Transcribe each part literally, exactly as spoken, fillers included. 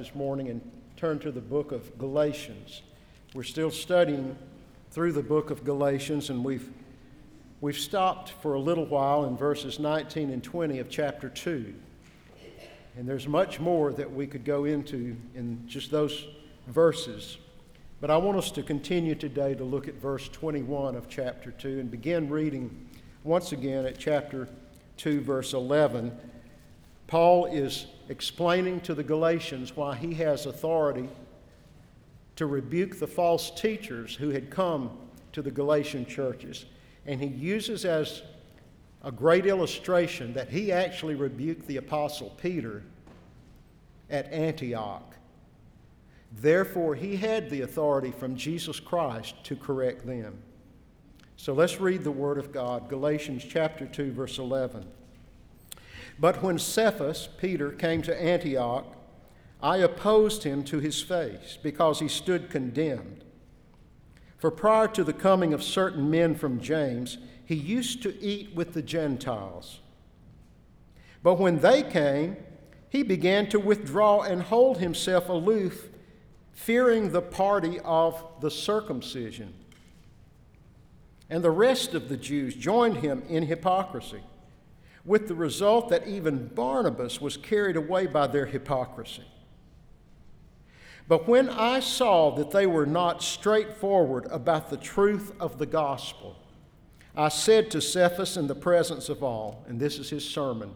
this morning and turn to the book of Galatians. We're still studying through the book of Galatians, and we've we've stopped for a little while in verses nineteen and twenty of chapter two. And there's much more that we could go into in just those verses. But I want us to continue today to look at verse twenty-one of chapter two and begin reading once again at chapter two, verse eleven. Paul is explaining to the Galatians why he has authority to rebuke the false teachers who had come to the Galatian churches. And he uses as a great illustration that he actually rebuked the apostle Peter at Antioch. Therefore, he had the authority from Jesus Christ to correct them. So let's read the Word of God, Galatians chapter two, verse eleven. But when Cephas, Peter, came to Antioch, I opposed him to his face, because he stood condemned. For prior to the coming of certain men from James, he used to eat with the Gentiles. But when they came, he began to withdraw and hold himself aloof, fearing the party of the circumcision. And the rest of the Jews joined him in hypocrisy, with the result that even Barnabas was carried away by their hypocrisy. But when I saw that they were not straightforward about the truth of the gospel, I said to Cephas in the presence of all, and this is his sermon,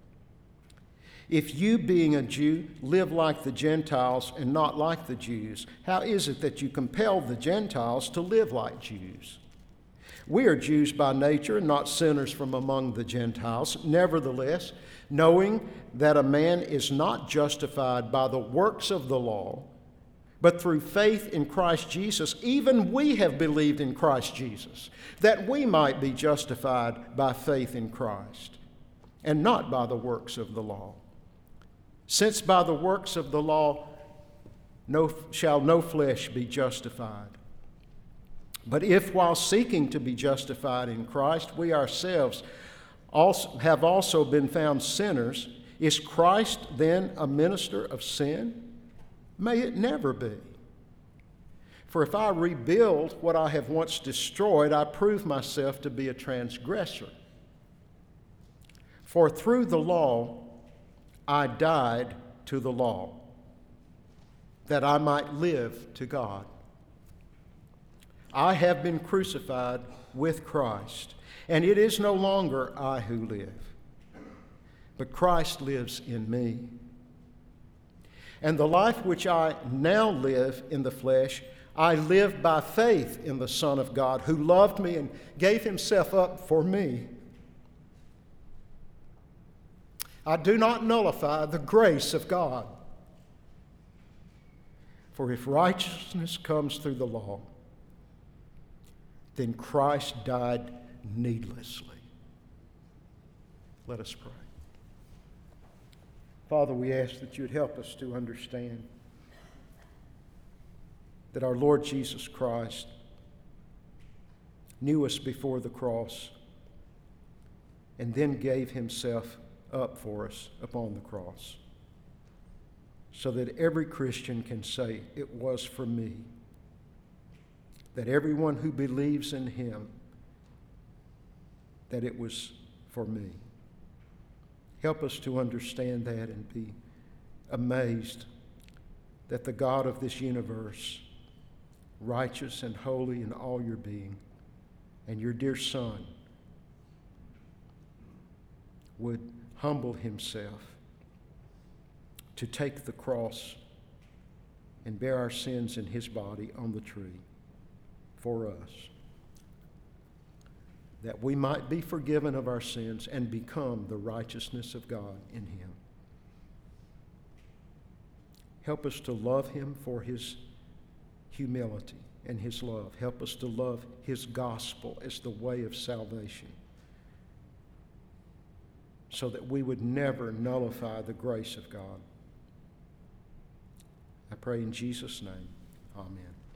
if you, being a Jew, live like the Gentiles and not like the Jews, how is it that you compel the Gentiles to live like Jews? We are Jews by nature, not sinners from among the Gentiles. Nevertheless, knowing that a man is not justified by the works of the law, but through faith in Christ Jesus, even we have believed in Christ Jesus, that we might be justified by faith in Christ, and not by the works of the law. Since by the works of the law no, shall no flesh be justified. But if while seeking to be justified in Christ, we ourselves also have also been found sinners, is Christ then a minister of sin? May it never be. For if I rebuild what I have once destroyed, I prove myself to be a transgressor. For through the law I died to the law, that I might live to God. I have been crucified with Christ, and it is no longer I who live, but Christ lives in me. And the life which I now live in the flesh, I live by faith in the Son of God, who loved me and gave himself up for me. I do not nullify the grace of God. For if righteousness comes through the law, then Christ died needlessly. Let us pray. Father, we ask that you would help us to understand that our Lord Jesus Christ knew us before the cross and then gave himself up for us upon the cross, so that every Christian can say, it was for me. That everyone who believes in him, that it was for me. Help us to understand that and be amazed that the God of this universe, righteous and holy in all your being, and your dear Son, would humble himself to take the cross and bear our sins in his body on the tree for us, that we might be forgiven of our sins and become the righteousness of God in him. Help us to love him for his humility and his love. Help us to love his gospel as the way of salvation, so that we would never nullify the grace of God. I pray in Jesus' name, amen.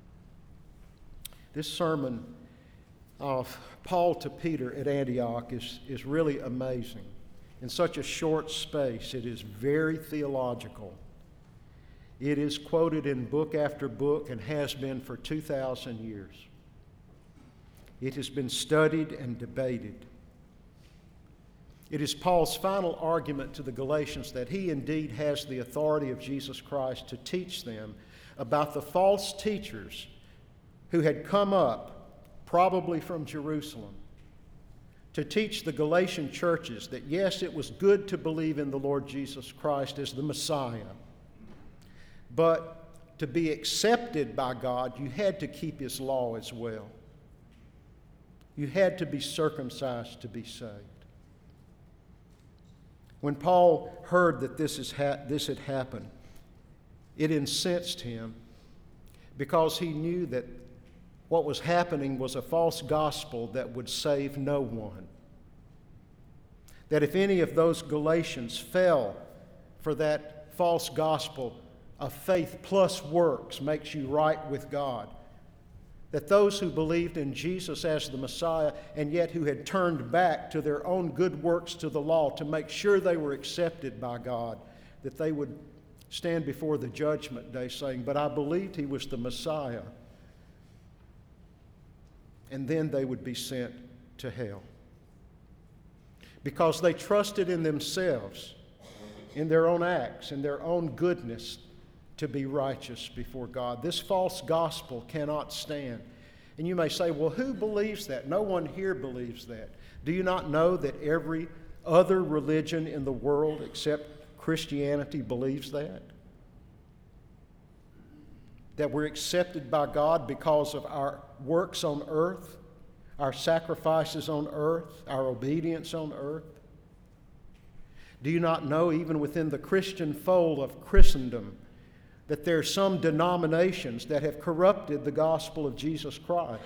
This sermon of Paul to Peter at Antioch is, is really amazing. In such a short space, it is very theological. It is quoted in book after book and has been for two thousand years. It has been studied and debated. It is Paul's final argument to the Galatians that he indeed has the authority of Jesus Christ to teach them about the false teachers who had come up, probably from Jerusalem, to teach the Galatian churches that yes, it was good to believe in the Lord Jesus Christ as the Messiah, but to be accepted by God, you had to keep His law as well. You had to be circumcised to be saved. When Paul heard that this, is ha- this had happened, it incensed him because he knew that what was happening was a false gospel that would save no one. That if any of those Galatians fell for that false gospel of faith plus works makes you right with God, that those who believed in Jesus as the Messiah and yet who had turned back to their own good works to the law to make sure they were accepted by God, that they would stand before the judgment day saying, "But I believed He was the Messiah." And then they would be sent to hell. Because they trusted in themselves, in their own acts, in their own goodness, to be righteous before God. This false gospel cannot stand. And you may say, well, who believes that? No one here believes that. Do you not know that every other religion in the world except Christianity believes that? That we're accepted by God because of our works on earth, our sacrifices on earth, our obedience on earth? Do you not know, even within the Christian fold of Christendom, that there are some denominations that have corrupted the gospel of Jesus Christ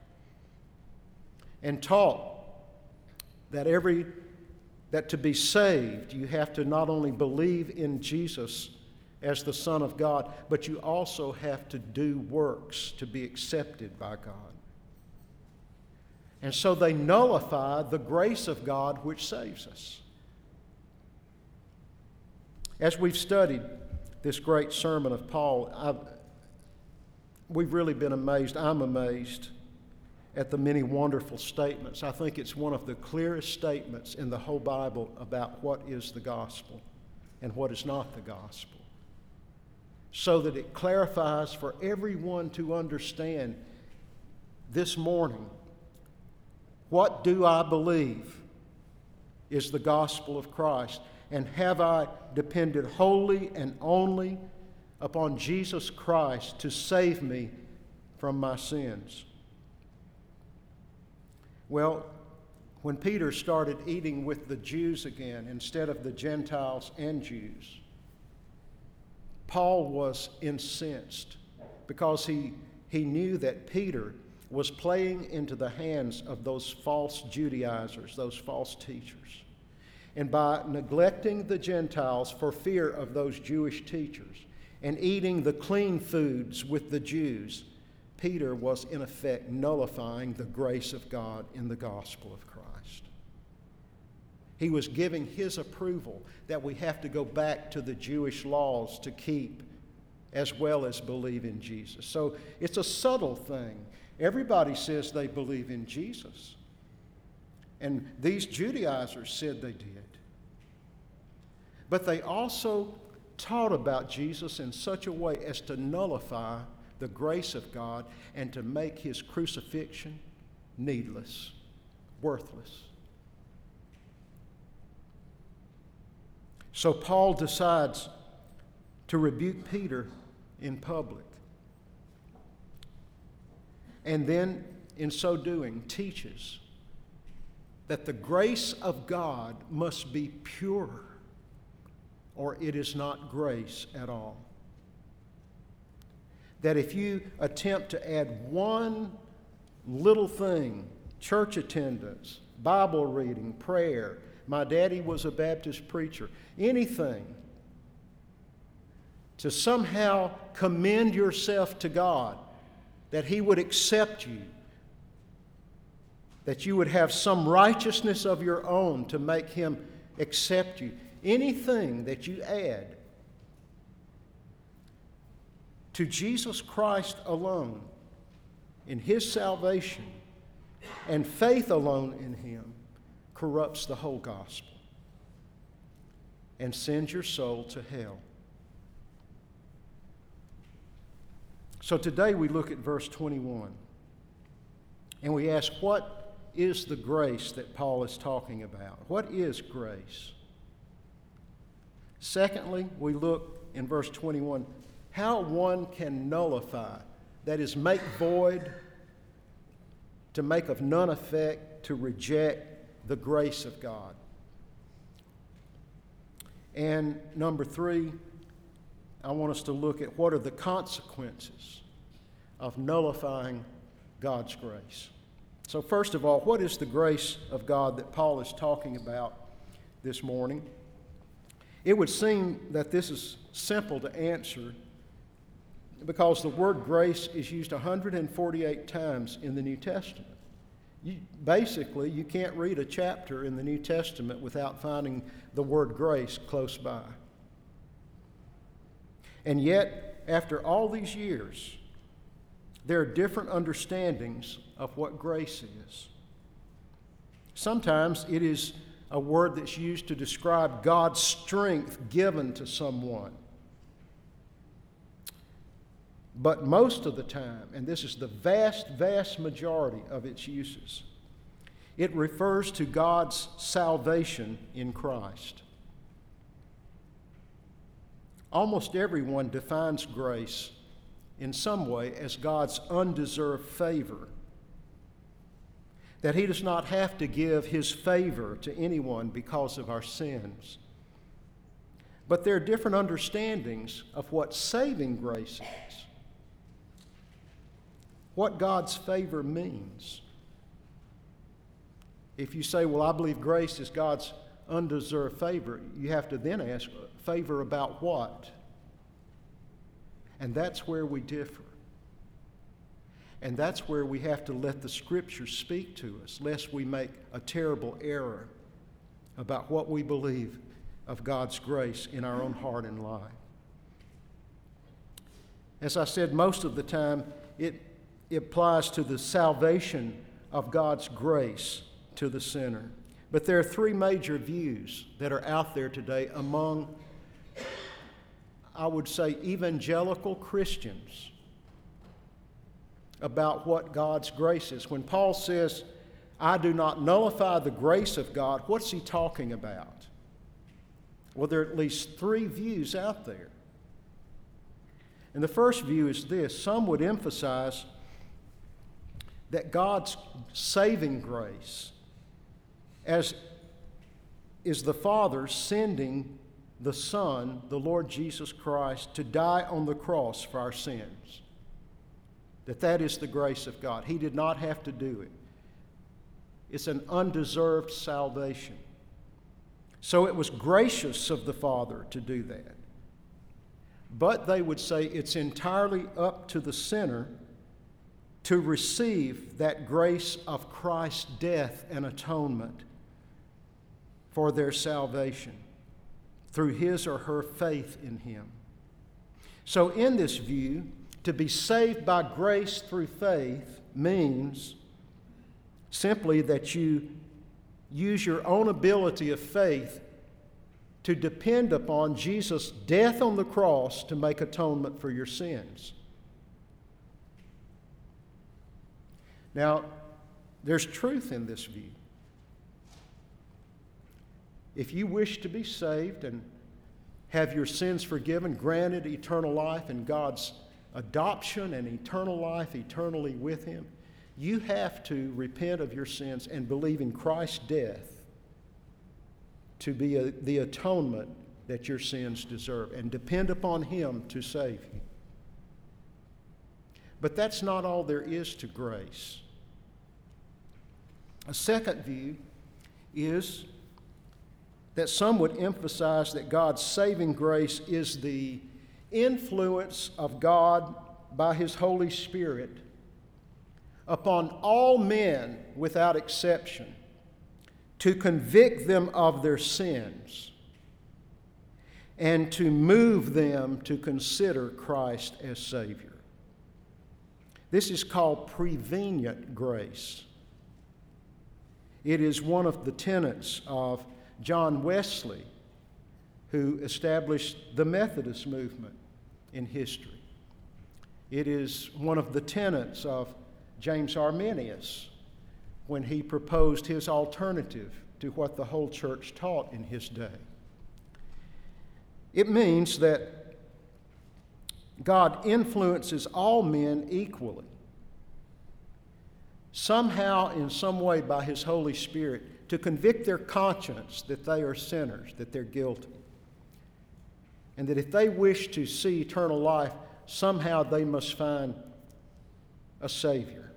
and taught that every that to be saved you have to not only believe in Jesus as the Son of God, but you also have to do works to be accepted by God. And so they nullify the grace of God which saves us. As we've studied this great sermon of Paul, I've, we've really been amazed. I'm amazed at the many wonderful statements. I think it's one of the clearest statements in the whole Bible about what is the gospel and what is not the gospel, so that it clarifies for everyone to understand this morning, what do I believe is the gospel of Christ? And have I depended wholly and only upon Jesus Christ to save me from my sins? Well, when Peter started eating with the Jews again instead of the Gentiles and Jews, Paul was incensed because he, he knew that Peter was playing into the hands of those false Judaizers, those false teachers. And by neglecting the Gentiles for fear of those Jewish teachers and eating the clean foods with the Jews, Peter was in effect nullifying the grace of God in the gospel of Christ. He was giving his approval that we have to go back to the Jewish laws to keep as well as believe in Jesus. So it's a subtle thing. Everybody says they believe in Jesus. And these Judaizers said they did. But they also taught about Jesus in such a way as to nullify the grace of God and to make His crucifixion needless, worthless. So Paul decides to rebuke Peter in public. And then, in so doing, teaches that the grace of God must be pure, or it is not grace at all. That if you attempt to add one little thing, church attendance, Bible reading, prayer, my daddy was a Baptist preacher, anything, to somehow commend yourself to God, that He would accept you, that you would have some righteousness of your own to make Him accept you. Anything that you add to Jesus Christ alone, in His salvation, and faith alone in Him, corrupts the whole gospel and sends your soul to hell. So today we look at verse twenty-one, and we ask, what is the grace that Paul is talking about? What is grace? Secondly, we look in verse twenty-one, how one can nullify, that is, make void, to make of none effect, to reject the grace of God. And number three, I want us to look at what are the consequences of nullifying God's grace. So first of all, what is the grace of God that Paul is talking about this morning? It would seem that this is simple to answer because the word grace is used one hundred forty-eight times in the New Testament. You, basically, you can't read a chapter in the New Testament without finding the word grace close by. And yet, after all these years, there are different understandings of what grace is. Sometimes it is a word that's used to describe God's strength given to someone. But most of the time, and this is the vast, vast majority of its uses, it refers to God's salvation in Christ. Almost everyone defines grace in some way as God's undeserved favor, that He does not have to give His favor to anyone because of our sins. But there are different understandings of what saving grace is, what God's favor means. If you say, well, I believe grace is God's undeserved favor, you have to then ask, favor about what? And that's where we differ. And that's where we have to let the Scripture speak to us, lest we make a terrible error about what we believe of God's grace in our own heart and life. As I said, most of the time, it, it applies to the salvation of God's grace to the sinner. But there are three major views that are out there today among, I would say, evangelical Christians about what God's grace is. When Paul says, I do not nullify the grace of God, what's he talking about? Well, there are at least three views out there. And the first view is this: some would emphasize that God's saving grace as is the Father sending the Son, the Lord Jesus Christ, to die on the cross for our sins. That that is the grace of God. He did not have to do it. It's an undeserved salvation. So it was gracious of the Father to do that. But they would say it's entirely up to the sinner to receive that grace of Christ's death and atonement for their salvation through his or her faith in Him. So in this view, to be saved by grace through faith means simply that you use your own ability of faith to depend upon Jesus' death on the cross to make atonement for your sins. Now, there's truth in this view. If you wish to be saved and have your sins forgiven, granted eternal life and God's adoption and eternal life eternally with Him, you have to repent of your sins and believe in Christ's death to be a, the atonement that your sins deserve, and depend upon Him to save you. But that's not all there is to grace. A second view is that some would emphasize that God's saving grace is the influence of God by His Holy Spirit upon all men without exception to convict them of their sins and to move them to consider Christ as Savior. This is called prevenient grace. It is one of the tenets of John Wesley, who established the Methodist movement in history. It is one of the tenets of James Arminius when he proposed his alternative to what the whole church taught in his day. It means that God influences all men equally, somehow, in some way, by His Holy Spirit, to convict their conscience that they are sinners, that they're guilty, and that if they wish to see eternal life, somehow they must find a Savior.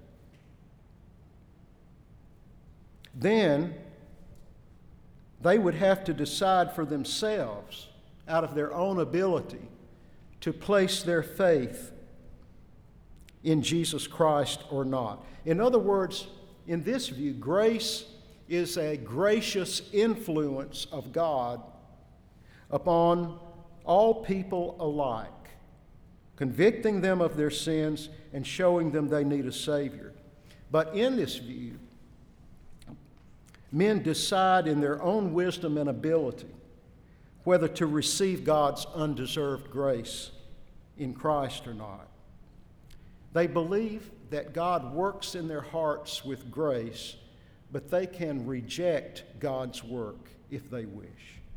Then they would have to decide for themselves, out of their own ability, to place their faith in Jesus Christ or not. In other words, in this view, grace is a gracious influence of God upon all people alike, convicting them of their sins and showing them they need a Savior. But in this view, men decide in their own wisdom and ability whether to receive God's undeserved grace in Christ or not. They believe that God works in their hearts with grace, but they can reject God's work if they wish.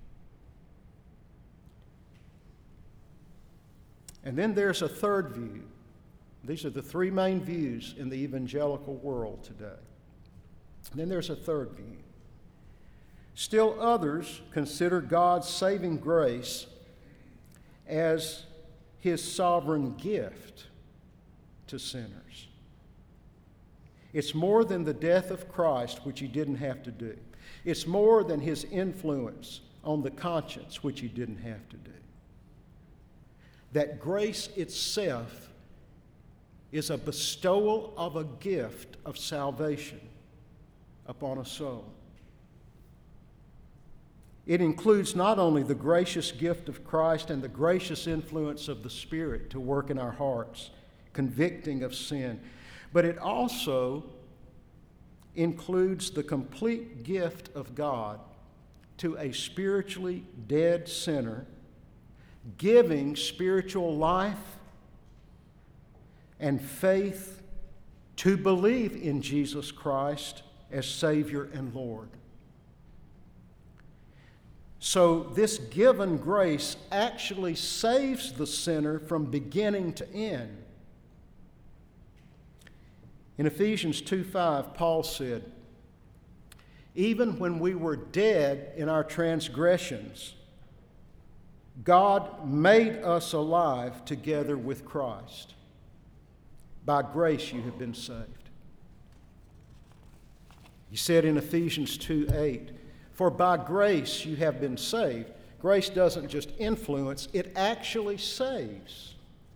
And then there's a third view. These are the three main views in the evangelical world today. And then there's a third view. Still others consider God's saving grace as His sovereign gift to sinners. It's more than the death of Christ, which He didn't have to do. It's more than His influence on the conscience, which He didn't have to do. That grace itself is a bestowal of a gift of salvation upon a soul. It includes not only the gracious gift of Christ and the gracious influence of the Spirit to work in our hearts, convicting of sin, but it also includes the complete gift of God to a spiritually dead sinner, giving spiritual life and faith to believe in Jesus Christ as Savior and Lord. So this given grace actually saves the sinner from beginning to end. In Ephesians two five, Paul said, "Even when we were dead in our transgressions, God made us alive together with Christ. By grace you have been saved." He said in Ephesians two eight, "For by grace you have been saved." Grace doesn't just influence, it actually saves.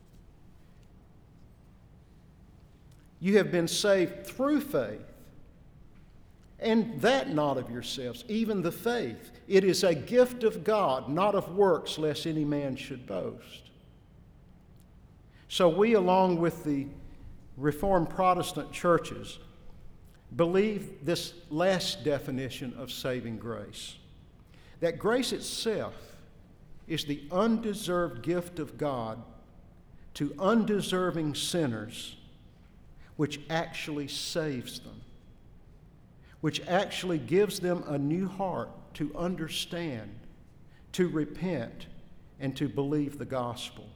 You have been saved through faith, and that not of yourselves, even the faith. It is a gift of God, not of works, lest any man should boast. So we, along with the Reformed Protestant churches, believe this last definition of saving grace, that grace itself is the undeserved gift of God to undeserving sinners, which actually saves them, which actually gives them a new heart to understand, to repent, and to believe the gospel.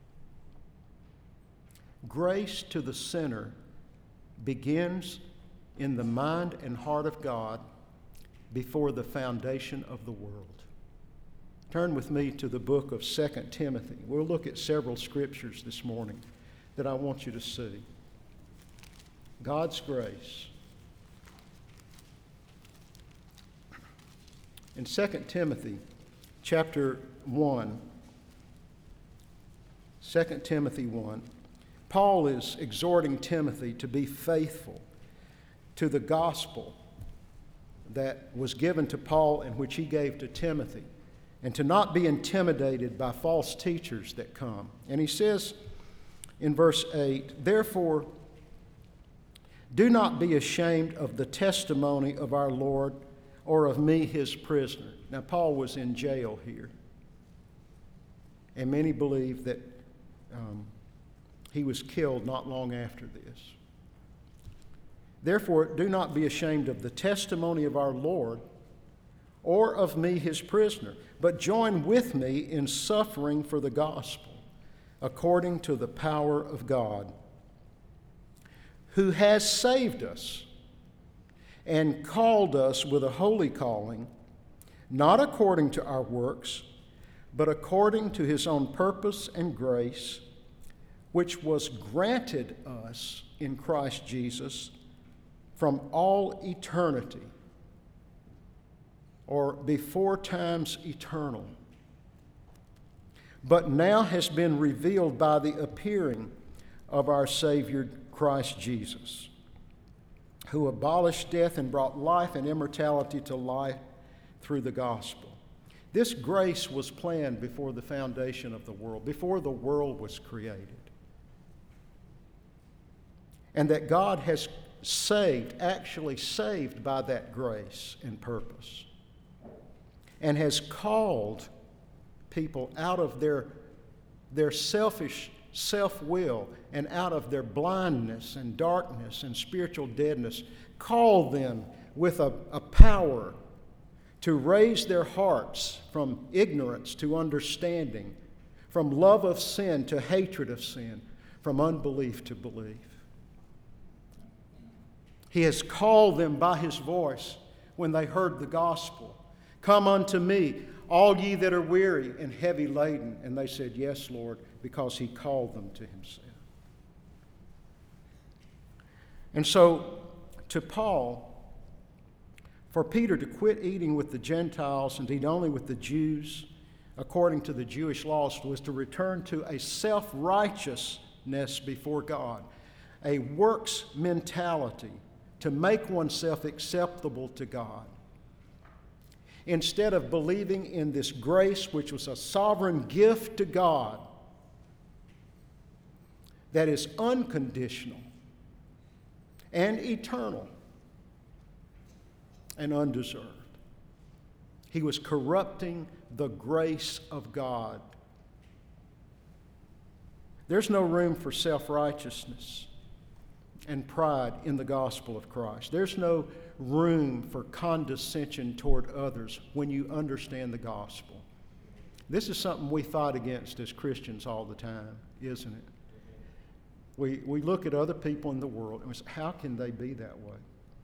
Grace to the sinner begins in the mind and heart of God before the foundation of the world. Turn with me to the book of Second Timothy. We'll look at several scriptures this morning that I want you to see. God's grace. In Second Timothy chapter one, Second Timothy one, Paul is exhorting Timothy to be faithful to the gospel that was given to Paul and which he gave to Timothy. and to not be intimidated by false teachers that come. And he says in verse eight, therefore, do not be ashamed of the testimony of our Lord or of me, his prisoner. Now, Paul was in jail here, and many believe that um, he was killed not long after this. Therefore, do not be ashamed of the testimony of our Lord or of me, his prisoner, but join with me in suffering for the gospel, according to the power of God, who has saved us and called us with a holy calling, not according to our works, but according to his own purpose and grace, which was granted us in Christ Jesus from all eternity, or before times eternal, but now has been revealed by the appearing of our Savior Christ Jesus, who abolished death and brought life and immortality to life through the gospel. This grace was planned before the foundation of the world, before the world was created. And that God has saved, actually saved by that grace and purpose, and has called people out of their, their selfish self-will and out of their blindness and darkness and spiritual deadness, called them with a, a power to raise their hearts from ignorance to understanding, from love of sin to hatred of sin, from unbelief to belief. He has called them by his voice when they heard the gospel. Come unto me, all ye that are weary and heavy laden. And they said, yes, Lord, because he called them to himself. And so, to Paul, for Peter to quit eating with the Gentiles and eat only with the Jews, according to the Jewish laws, was to return to a self-righteousness before God, a works mentality, to make oneself acceptable to God. Instead of believing in this grace, which was a sovereign gift to God that is unconditional and eternal and undeserved. He was corrupting the grace of God. There's no room for self-righteousness and pride in the gospel of Christ. There's no room for condescension toward others when you understand the gospel. This is something we fight against as Christians all the time, isn't it? We, we look at other people in the world and we say, how can they be that way?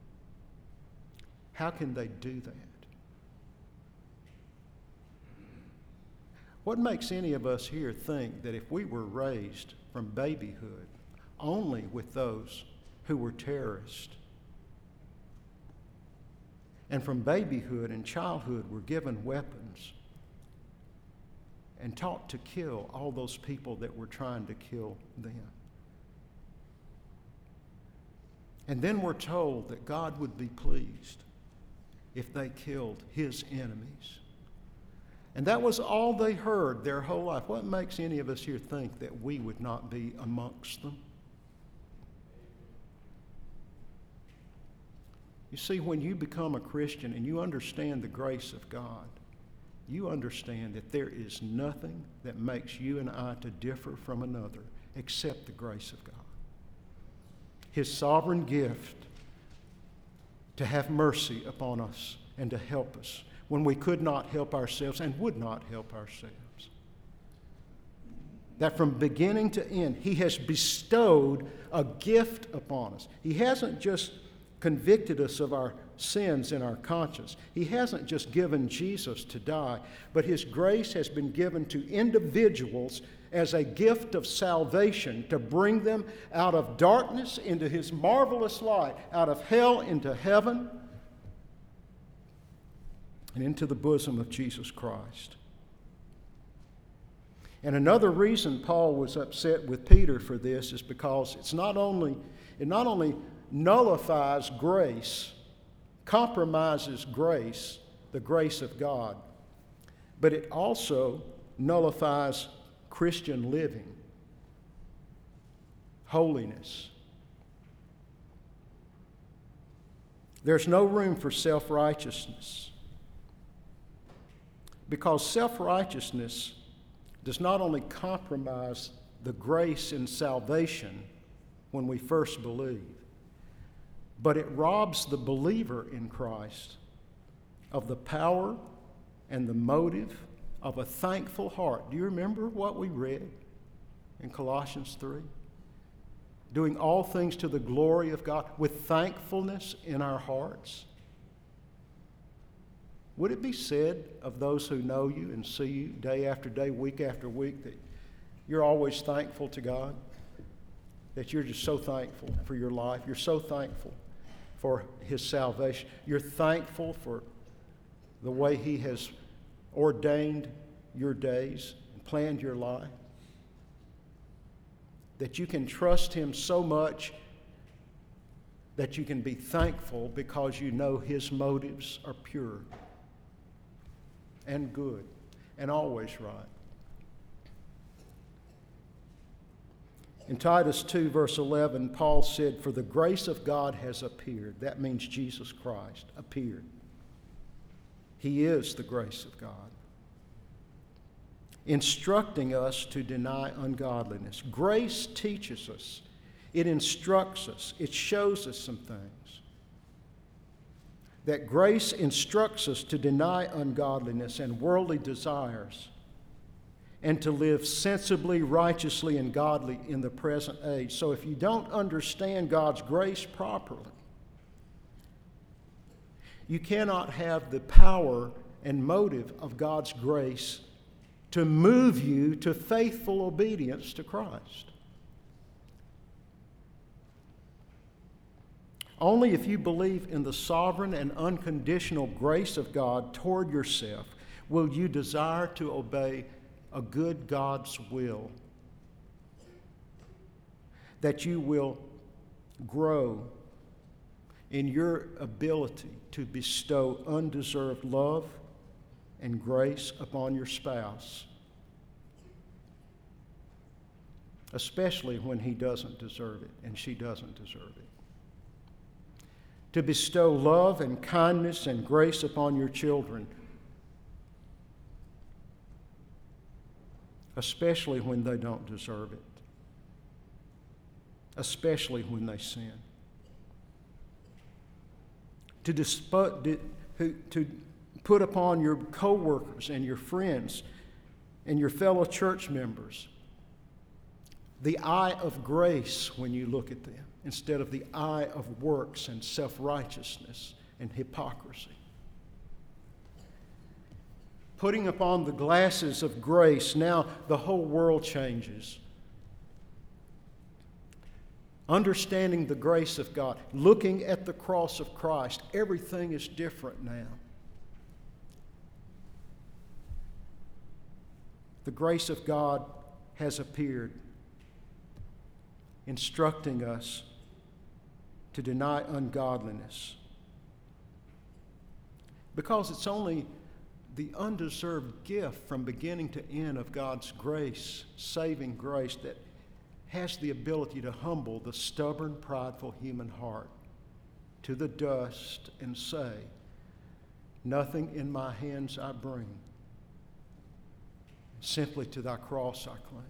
How can they do that? What makes any of us here think that if we were raised from babyhood only with those who were terrorists, and from babyhood and childhood were given weapons and taught to kill all those people that were trying to kill them, and then we're told that God would be pleased if they killed his enemies, and that was all they heard their whole life, what makes any of us here think that we would not be amongst them? You see, when you become a Christian and you understand the grace of God, you understand that there is nothing that makes you and I to differ from another except the grace of God. His sovereign gift to have mercy upon us and to help us when we could not help ourselves and would not help ourselves. That from beginning to end, he has bestowed a gift upon us. He hasn't just convicted us of our sins in our conscience. He hasn't just given Jesus to die, but his grace has been given to individuals as a gift of salvation to bring them out of darkness into his marvelous light, out of hell into heaven, and into the bosom of Jesus Christ. And another reason Paul was upset with Peter for this is because it's not only, it not only nullifies grace, compromises grace, the grace of God, but it also nullifies Christian living, holiness. There's no room for self-righteousness, because self-righteousness does not only compromise the grace and salvation when we first believe, but it robs the believer in Christ of the power and the motive of a thankful heart. Do you remember what we read in Colossians three? Doing all things to the glory of God with thankfulness in our hearts. Would it be said of those who know you and see you day after day, week after week, that you're always thankful to God? That you're just so thankful for your life. You're so thankful for His salvation. You're thankful for the way He has ordained your days and planned your life. That you can trust Him so much that you can be thankful because you know His motives are pure and good and always right. In Titus two, verse eleven, Paul said, "For the grace of God has appeared." That means Jesus Christ appeared. He is the grace of God, instructing us to deny ungodliness. Grace teaches us. It instructs us. It shows us some things. That grace instructs us to deny ungodliness and worldly desires and to live sensibly, righteously, and godly in the present age. So if you don't understand God's grace properly, you cannot have the power and motive of God's grace to move you to faithful obedience to Christ. Only if you believe in the sovereign and unconditional grace of God toward yourself will you desire to obey a good God's will, that you will grow in your ability to bestow undeserved love and grace upon your spouse, especially when he doesn't deserve it and she doesn't deserve it. To bestow love and kindness and grace upon your children, especially when they don't deserve it, especially when they sin. To, disp- to put upon your co-workers and your friends and your fellow church members the eye of grace when you look at them, instead of the eye of works and self-righteousness and hypocrisy. Putting upon the glasses of grace, now the whole world changes. Understanding the grace of God, looking at the cross of Christ, everything is different now. The grace of God has appeared, instructing us to deny ungodliness. Because it's only the undeserved gift from beginning to end of God's grace, saving grace, that has the ability to humble the stubborn, prideful human heart to the dust and say, "Nothing in my hands I bring, simply to thy cross I cling."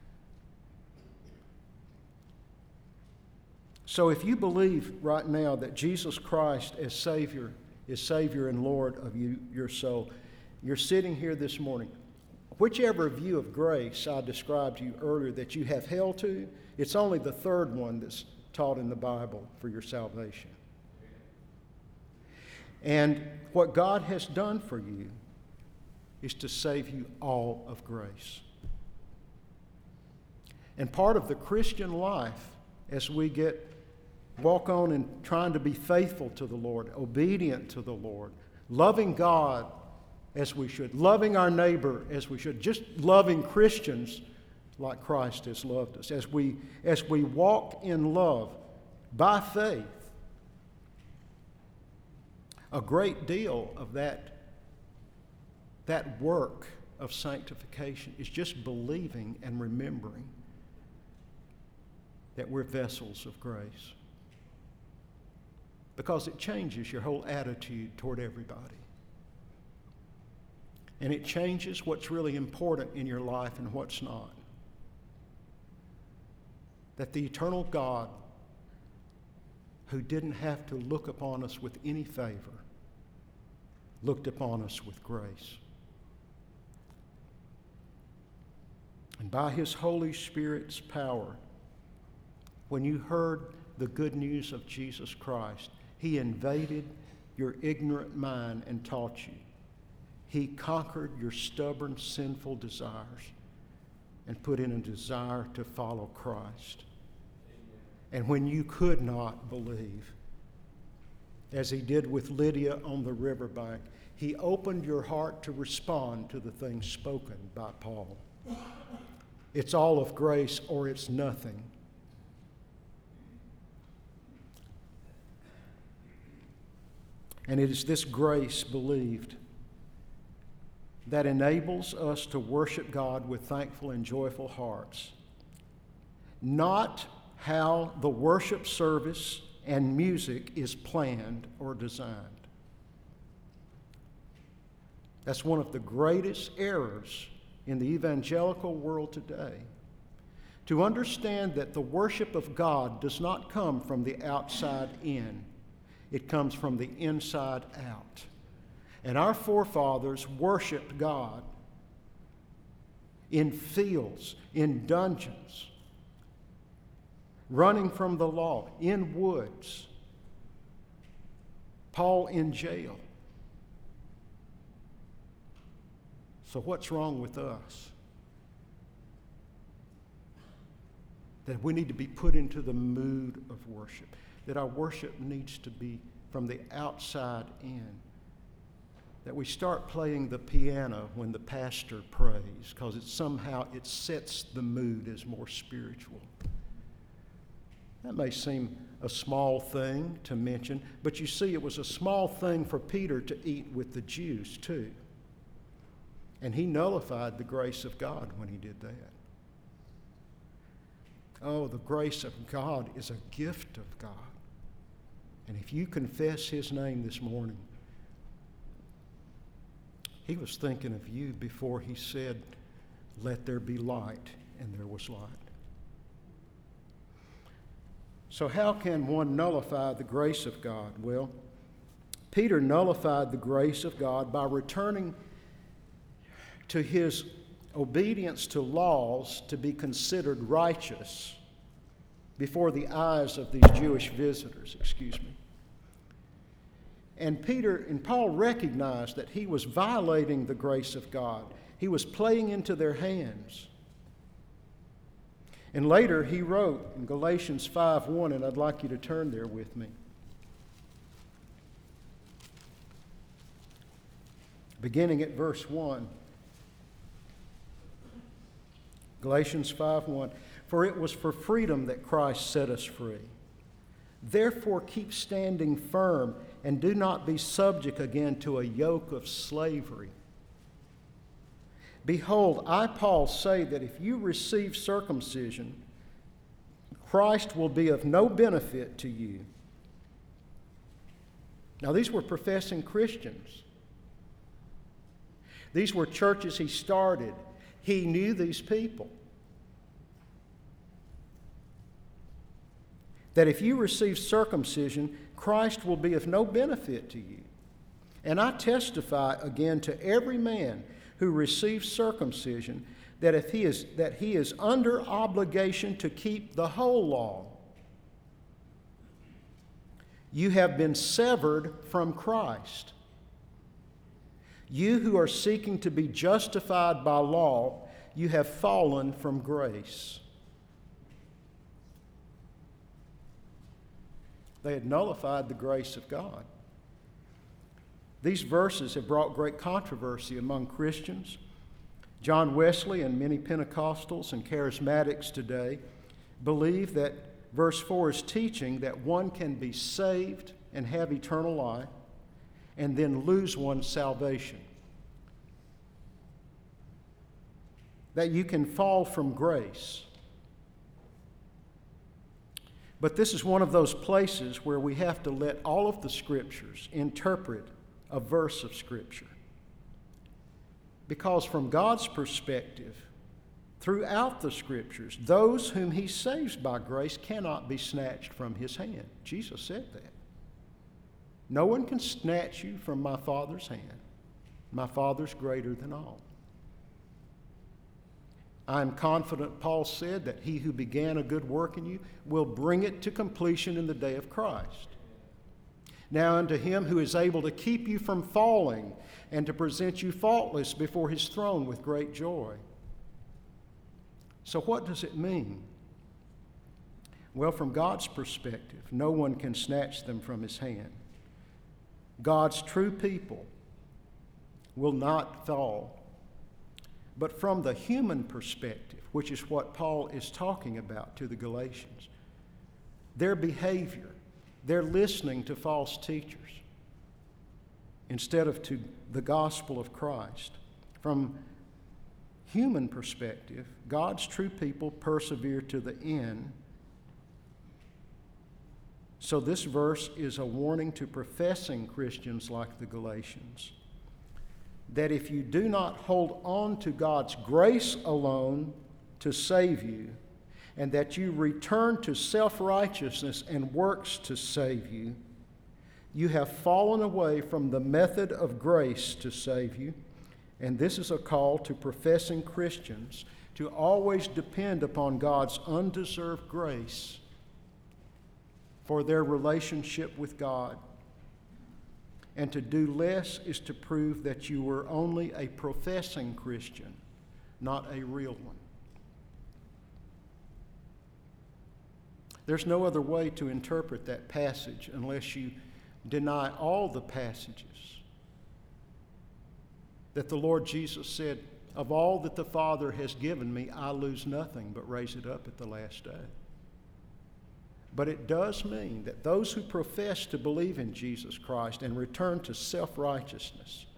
So if you believe right now that Jesus Christ as Savior is Savior and Lord of you, your soul, you're sitting here this morning. Whichever view of grace I described to you earlier that you have held to, it's only the third one that's taught in the Bible for your salvation. And what God has done for you is to save you all of grace. And part of the Christian life, as we get walk on and trying to be faithful to the Lord, obedient to the Lord, loving God as we should, loving our neighbor as we should, just loving Christians like Christ has loved us. As we, as we walk in love by faith, a great deal of that that work of sanctification is just believing and remembering that we're vessels of grace. Because it changes your whole attitude toward everybody. And it changes what's really important in your life and what's not. That the eternal God, who didn't have to look upon us with any favor, looked upon us with grace. And by His Holy Spirit's power, when you heard the good news of Jesus Christ, He invaded your ignorant mind and taught you. He conquered your stubborn, sinful desires and put in a desire to follow Christ. And when you could not believe, as He did with Lydia on the riverbank, He opened your heart to respond to the things spoken by Paul. It's all of grace or it's nothing. And it is this grace believed that enables us to worship God with thankful and joyful hearts. Not how the worship service and music is planned or designed. That's one of the greatest errors in the evangelical world today. To understand that the worship of God does not come from the outside in. It comes from the inside out. And our forefathers worshiped God in fields, in dungeons, running from the law, in woods, Paul in jail. So what's wrong with us? That we need to be put into the mood of worship. That our worship needs to be from the outside in. That we start playing the piano when the pastor prays, because it somehow it sets the mood as more spiritual. That may seem a small thing to mention, but you see, it was a small thing for Peter to eat with the Jews too. And he nullified the grace of God when he did that. Oh, the grace of God is a gift of God. And if you confess His name this morning, He was thinking of you before He said, "Let there be light," and there was light. So how can one nullify the grace of God? Well, Peter nullified the grace of God by returning to his obedience to laws to be considered righteous before the eyes of these Jewish visitors, excuse me. And Peter and Paul recognized that he was violating the grace of God. He was playing into their hands. And later he wrote in Galatians five one, and I'd like you to turn there with me. Beginning at verse one. Galatians five one. For it was for freedom that Christ set us free. Therefore keep standing firm and do not be subject again to a yoke of slavery. Behold, I, Paul, say that if you receive circumcision, Christ will be of no benefit to you. Now, these were professing Christians. These were churches he started. He knew these people. That if you receive circumcision, Christ will be of no benefit to you. And I testify again to every man who receives circumcision that if he is that he is under obligation to keep the whole law. You have been severed from Christ. You who are seeking to be justified by law, you have fallen from grace. They had nullified the grace of God. These verses have brought great controversy among Christians. John Wesley and many Pentecostals and charismatics today believe that verse four is teaching that one can be saved and have eternal life and then lose one's salvation. that you can fall from grace. But this is one of those places where we have to let all of the Scriptures interpret a verse of Scripture. Because from God's perspective, throughout the Scriptures, those whom He saves by grace cannot be snatched from His hand. Jesus said that. No one can snatch you from my Father's hand. My Father's greater than all. I am confident, Paul said, that he who began a good work in you will bring it to completion in the day of Christ. Now unto him who is able to keep you from falling and to present you faultless before his throne with great joy. So what does it mean? Well, from God's perspective, no one can snatch them from his hand. God's true people will not fall. But from the human perspective, which is what Paul is talking about to the Galatians, their behavior, they're listening to false teachers instead of to the gospel of Christ. From human perspective, God's true people persevere to the end. So this verse is a warning to professing Christians like the Galatians, that if you do not hold on to God's grace alone to save you, and that you return to self-righteousness and works to save you, you have fallen away from the method of grace to save you. And this is a call to professing Christians to always depend upon God's undeserved grace for their relationship with God. And to do less is to prove that you were only a professing Christian, not a real one. There's no other way to interpret that passage unless you deny all the passages that the Lord Jesus said, of all that the Father has given me, I lose nothing but raise it up at the last day. But it does mean that those who profess to believe in Jesus Christ and return to self-righteousness,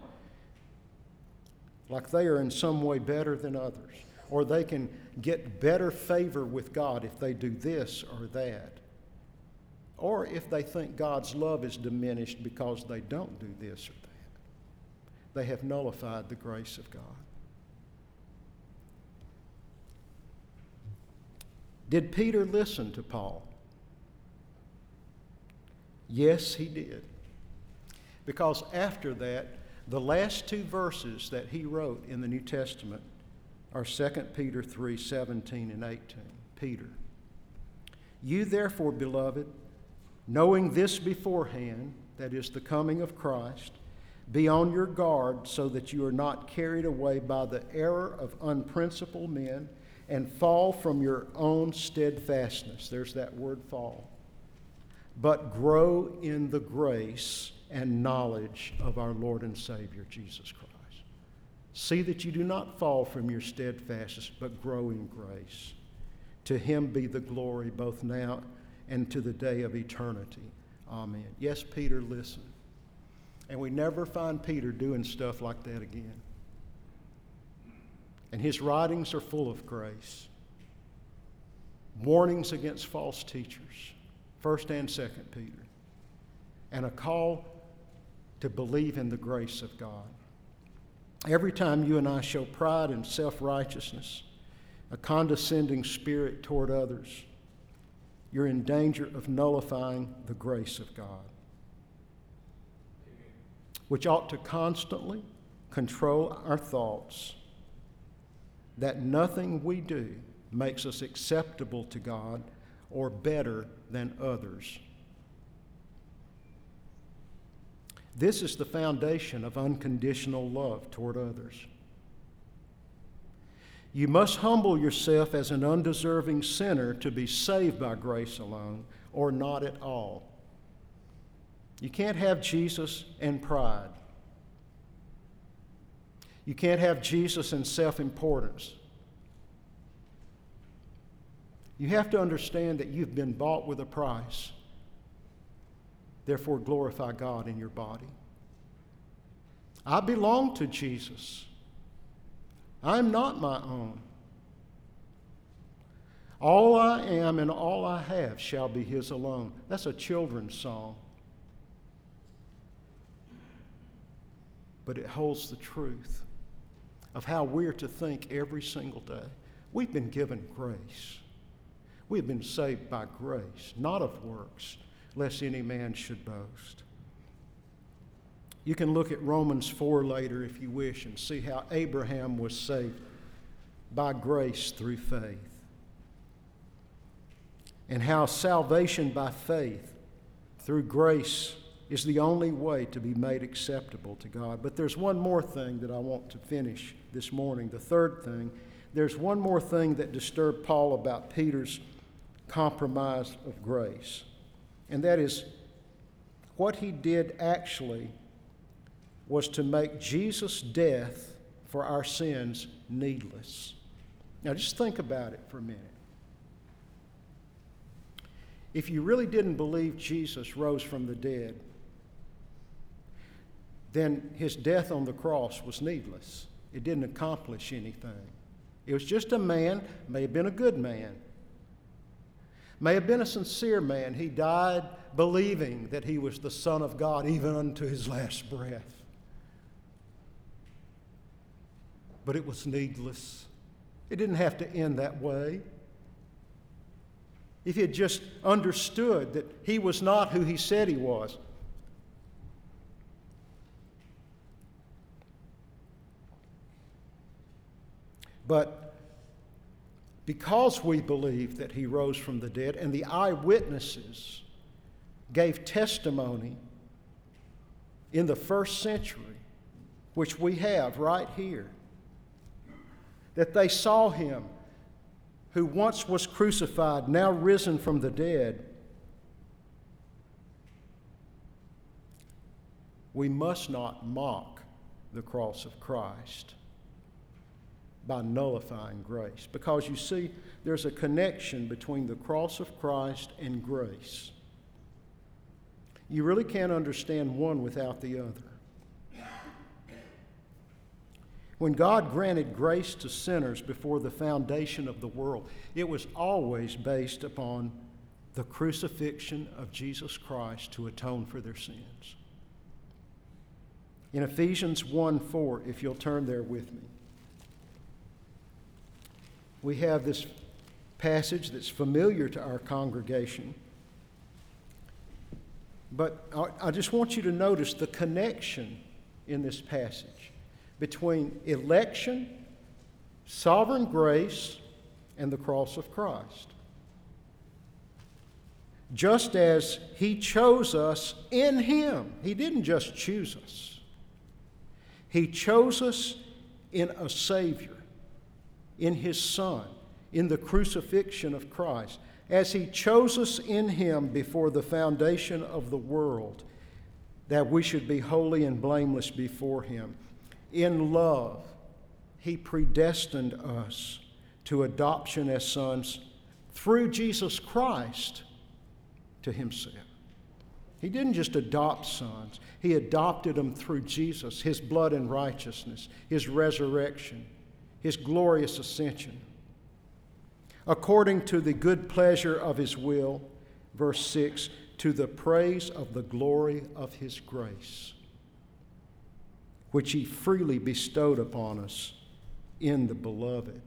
like they are in some way better than others, or they can get better favor with God if they do this or that, or if they think God's love is diminished because they don't do this or that, they have nullified the grace of God. Did Peter listen to Paul? Yes, he did. Because after that, the last two verses that he wrote in the New Testament are Second Peter three, seventeen and eighteen. Peter, you therefore, beloved, knowing this beforehand, that is the coming of Christ, be on your guard so that you are not carried away by the error of unprincipled men and fall from your own steadfastness. There's that word fall. But grow in the grace and knowledge of our Lord and Savior, Jesus Christ. See that you do not fall from your steadfastness, but grow in grace. To him be the glory both now and to the day of eternity. Amen. Yes, Peter, listen. And we never find Peter doing stuff like that again. And his writings are full of grace. Warnings against false teachers. First and Second Peter, and a call to believe in the grace of God. Every time you and I show pride and self-righteousness, a condescending spirit toward others, you're in danger of nullifying the grace of God, which ought to constantly control our thoughts, that nothing we do makes us acceptable to God or better than others. This is the foundation of unconditional love toward others. You must humble yourself as an undeserving sinner to be saved by grace alone, or not at all. You can't have Jesus and pride. You can't have Jesus and self-importance. You have to understand that you've been bought with a price. Therefore, glorify God in your body. I belong to Jesus. I'm not my own. All I am and all I have shall be his alone. That's a children's song. But it holds the truth of how we're to think every single day. We've been given grace. We have been saved by grace, not of works, lest any man should boast. You can look at Romans four later if you wish and see how Abraham was saved by grace through faith. And how salvation by faith through grace is the only way to be made acceptable to God. But there's one more thing that I want to finish this morning. The third thing, there's one more thing that disturbed Paul about Peter's compromise of grace. And that is what he did actually was to make Jesus' death for our sins needless. Now just think about it for a minute. If you really didn't believe Jesus rose from the dead, then his death on the cross was needless. It didn't accomplish anything. It was just a man, may have been a good man, may have been a sincere man. He died believing that he was the Son of God even unto his last breath. But it was needless. It didn't have to end that way. If he had just understood that he was not who he said he was. But because we believe that he rose from the dead, and the eyewitnesses gave testimony in the first century, which we have right here, that they saw him who once was crucified, now risen from the dead, we must not mock the cross of Christ by nullifying grace. Because you see, there's a connection between the cross of Christ and grace. You really can't understand one without the other. When God granted grace to sinners before the foundation of the world, it was always based upon the crucifixion of Jesus Christ to atone for their sins. In Ephesians one four, if you'll turn there with me, we have this passage that's familiar to our congregation. But I just want you to notice the connection in this passage between election, sovereign grace, and the cross of Christ. Just as he chose us in him, he didn't just choose us. He chose us in a Savior, in his Son, in the crucifixion of Christ. As he chose us in him before the foundation of the world, that we should be holy and blameless before him. In love, he predestined us to adoption as sons through Jesus Christ to himself. He didn't just adopt sons. He adopted them through Jesus, his blood and righteousness, his resurrection, his glorious ascension. According to the good pleasure of his will, verse six, to the praise of the glory of his grace, which he freely bestowed upon us in the beloved.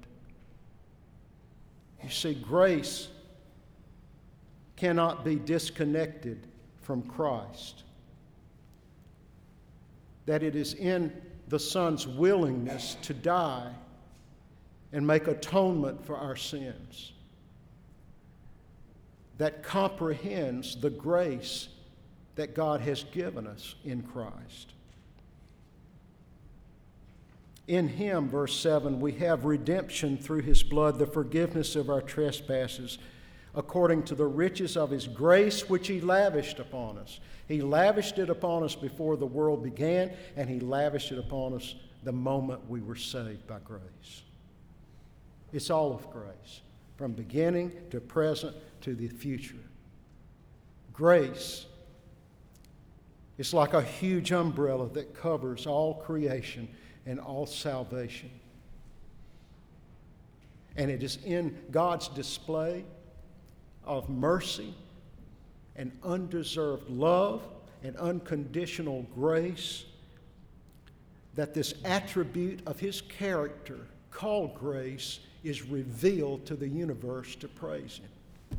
You see, grace cannot be disconnected from Christ. That it is in the Son's willingness to die and make atonement for our sins that comprehends the grace that God has given us in Christ. In him, verse seven, we have redemption through his blood, the forgiveness of our trespasses, according to the riches of his grace which he lavished upon us. He lavished it upon us before the world began, and he lavished it upon us the moment we were saved by grace. It's all of grace, from beginning to present to the future. Grace is like a huge umbrella that covers all creation and all salvation. And it is in God's display of mercy and undeserved love and unconditional grace that this attribute of His character, called grace, is revealed to the universe to praise Him.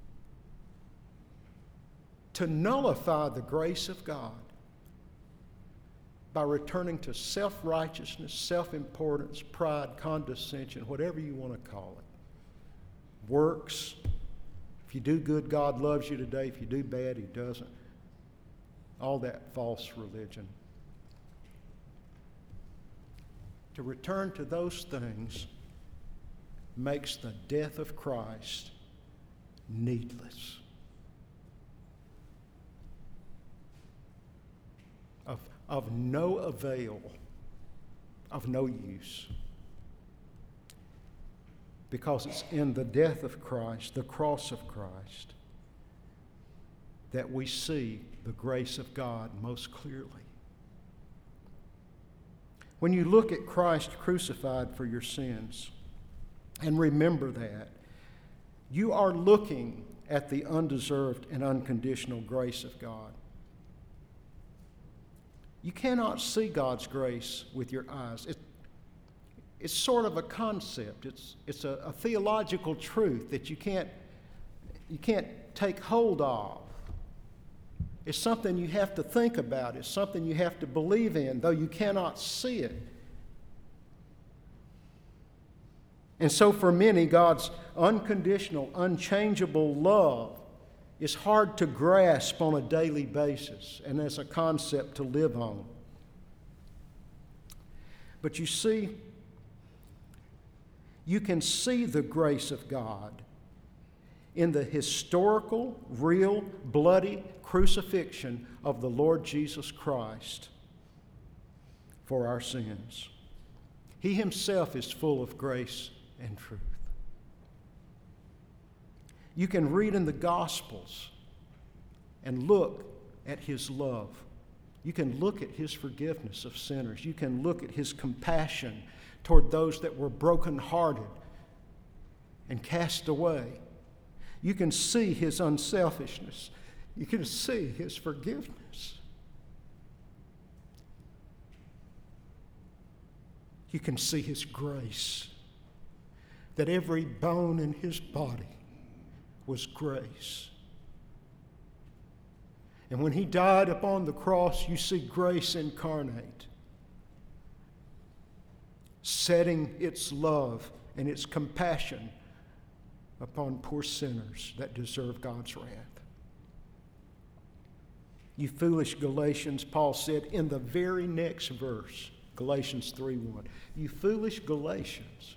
To nullify the grace of God by returning to self-righteousness, self-importance, pride, condescension, whatever you want to call it. Works. If you do good, God loves you today. If you do bad, He doesn't. All that false religion. To return to those things makes the death of Christ needless. Of, of no avail, of no use. Because it's in the death of Christ, the cross of Christ, that we see the grace of God most clearly. When you look at Christ crucified for your sins, and remember that, you are looking at the undeserved and unconditional grace of God. You cannot see God's grace with your eyes. It, it's sort of a concept. It's, it's a, a theological truth that you can't, you can't take hold of. It's something you have to think about. It's something you have to believe in, though you cannot see it. And so for many, God's unconditional, unchangeable love is hard to grasp on a daily basis and as a concept to live on. But you see, you can see the grace of God in the historical, real, bloody crucifixion of the Lord Jesus Christ for our sins. He Himself is full of grace and truth. You can read in the Gospels and look at His love. You can look at His forgiveness of sinners. You can look at His compassion toward those that were brokenhearted and cast away. You can see His unselfishness. You can see His forgiveness. You can see His grace, that every bone in His body was grace. And when He died upon the cross, you see grace incarnate, setting its love and its compassion upon poor sinners that deserve God's wrath. You foolish Galatians, Paul said in the very next verse, Galatians three one, you foolish Galatians,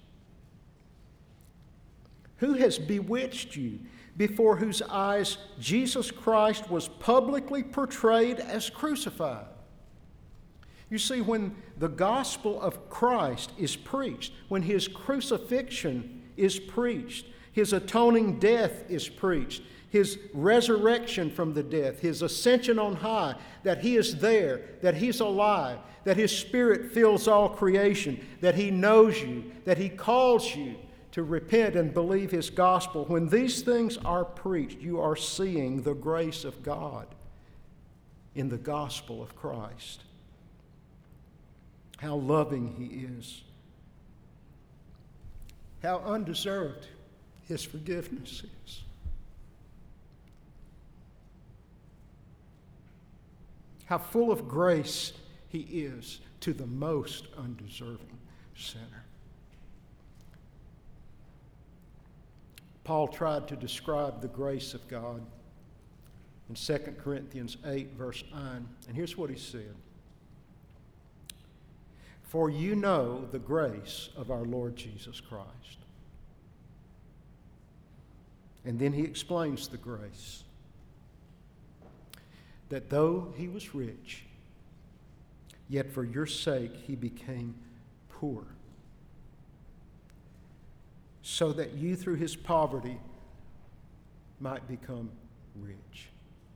who has bewitched you, before whose eyes Jesus Christ was publicly portrayed as crucified? You see, when the gospel of Christ is preached, when His crucifixion is preached, His atoning death is preached, His resurrection from the death, His ascension on high, that He is there, that He's alive, that His Spirit fills all creation, that He knows you, that He calls you to repent and believe His gospel. When these things are preached, you are seeing the grace of God in the gospel of Christ. How loving He is. How undeserved His forgiveness is. How full of grace He is to the most undeserving sinner. Paul tried to describe the grace of God in Second Corinthians eight, verse nine. And here's what he said. For you know the grace of our Lord Jesus Christ. And then he explains the grace. That though He was rich, yet for your sake He became poor, so that you through His poverty might become rich.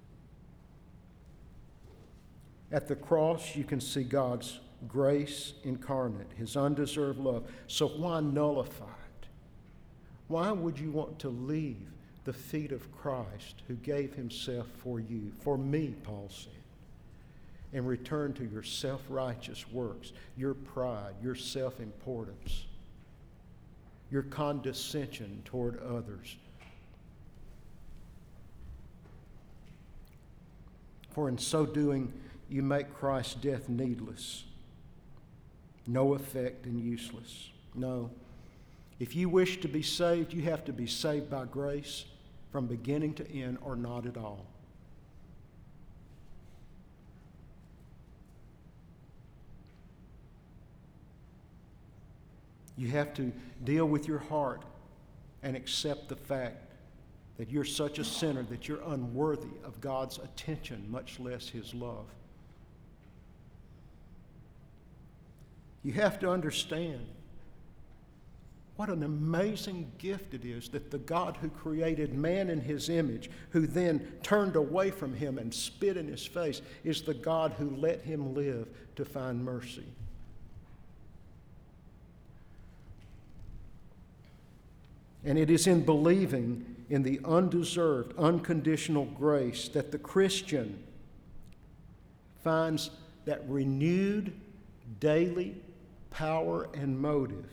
At the cross, you can see God's grace incarnate, His undeserved love. So why nullify it? Why would you want to leave the feet of Christ who gave himself for you, for me, Paul said, and return to your self-righteous works, your pride, your self-importance, your condescension toward others? For in so doing, you make Christ's death needless, no effect, and useless. No. If you wish to be saved, you have to be saved by grace from beginning to end, or not at all. You have to deal with your heart and accept the fact that you're such a sinner that you're unworthy of God's attention, much less his love. You have to understand what an amazing gift it is that the God who created man in his image, who then turned away from him and spit in his face, is the God who let him live to find mercy. And it is in believing in the undeserved, unconditional grace that the Christian finds that renewed daily power and motive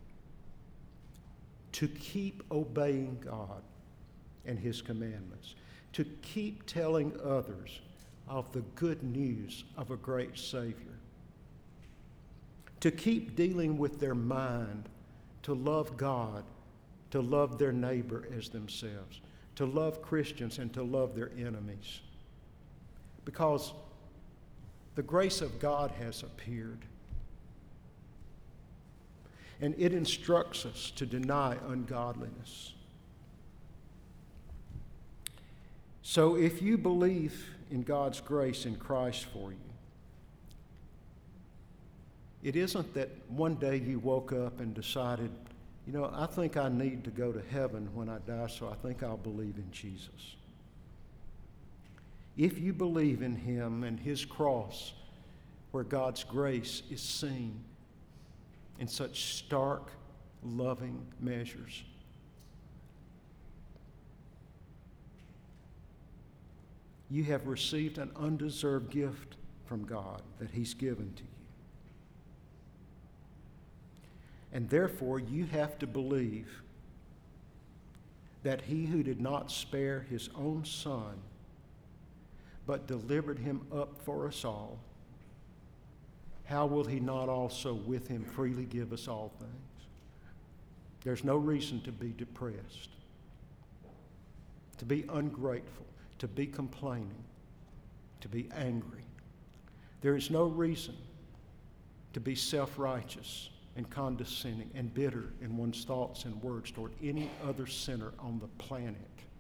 to keep obeying God and his commandments, to keep telling others of the good news of a great Savior, to keep dealing with their mind, to love God, to love their neighbor as themselves, to love Christians and to love their enemies. Because the grace of God has appeared. And it instructs us to deny ungodliness. So if you believe in God's grace in Christ for you, it isn't that one day you woke up and decided, you know, I think I need to go to heaven when I die, so I think I'll believe in Jesus. If you believe in him and his cross, where God's grace is seen in such stark, loving measures, you have received an undeserved gift from God that he's given to you. And therefore, you have to believe that he who did not spare his own son, but delivered him up for us all, how will he not also with him freely give us all things? There's no reason to be depressed, to be ungrateful, to be complaining, to be angry. There is no reason to be self-righteous and condescending and bitter in one's thoughts and words toward any other sinner on the planet.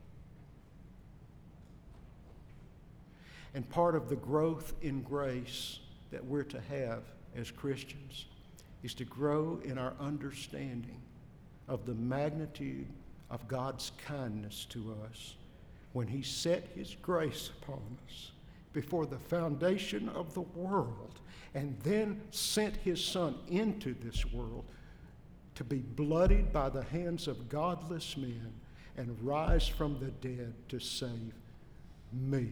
And part of the growth in grace that we're to have as Christians is to grow in our understanding of the magnitude of God's kindness to us when he set his grace upon us before the foundation of the world, and then sent his son into this world to be bloodied by the hands of godless men and rise from the dead to save me,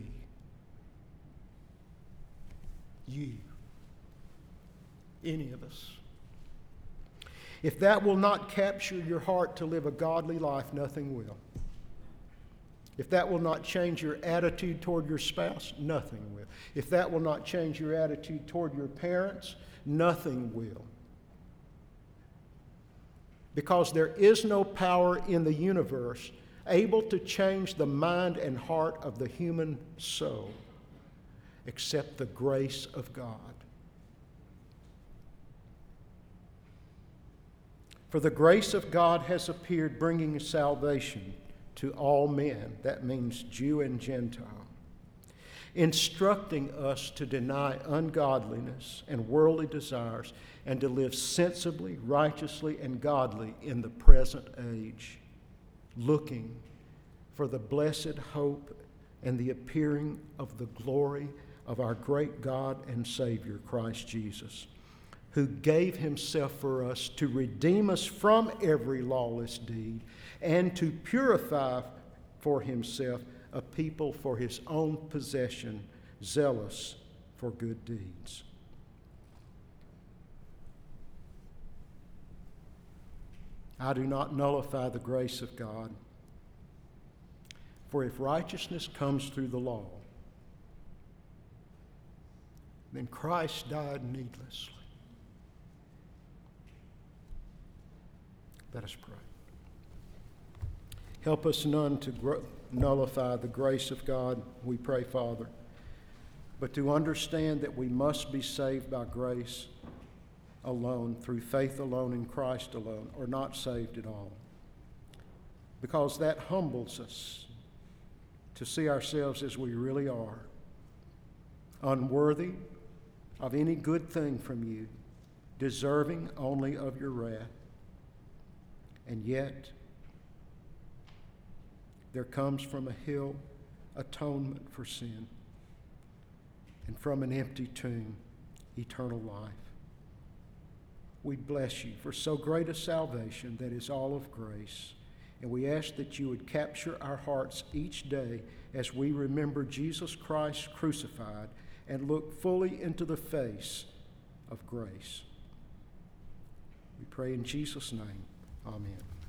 you, any of us. If that will not capture your heart to live a godly life, nothing will. If that will not change your attitude toward your spouse, nothing will. If that will not change your attitude toward your parents, nothing will. Because there is no power in the universe able to change the mind and heart of the human soul except the grace of God. For the grace of God has appeared, bringing salvation to all men. That means Jew and Gentile, instructing us to deny ungodliness and worldly desires and to live sensibly, righteously, and godly in the present age, looking for the blessed hope and the appearing of the glory of our great God and Savior, Christ Jesus, who gave himself for us to redeem us from every lawless deed and to purify for himself a people for his own possession, zealous for good deeds. I do not nullify the grace of God, for if righteousness comes through the law, then Christ died needlessly. Let us pray. Help us none to gr- nullify the grace of God, we pray, Father, but to understand that we must be saved by grace alone, through faith alone in Christ alone, or not saved at all. Because that humbles us to see ourselves as we really are, unworthy of any good thing from you, deserving only of your wrath. And yet, there comes from a hill atonement for sin, and from an empty tomb, eternal life. We bless you for so great a salvation that is all of grace, and we ask that you would capture our hearts each day as we remember Jesus Christ crucified and look fully into the face of grace. We pray in Jesus' name. Amen.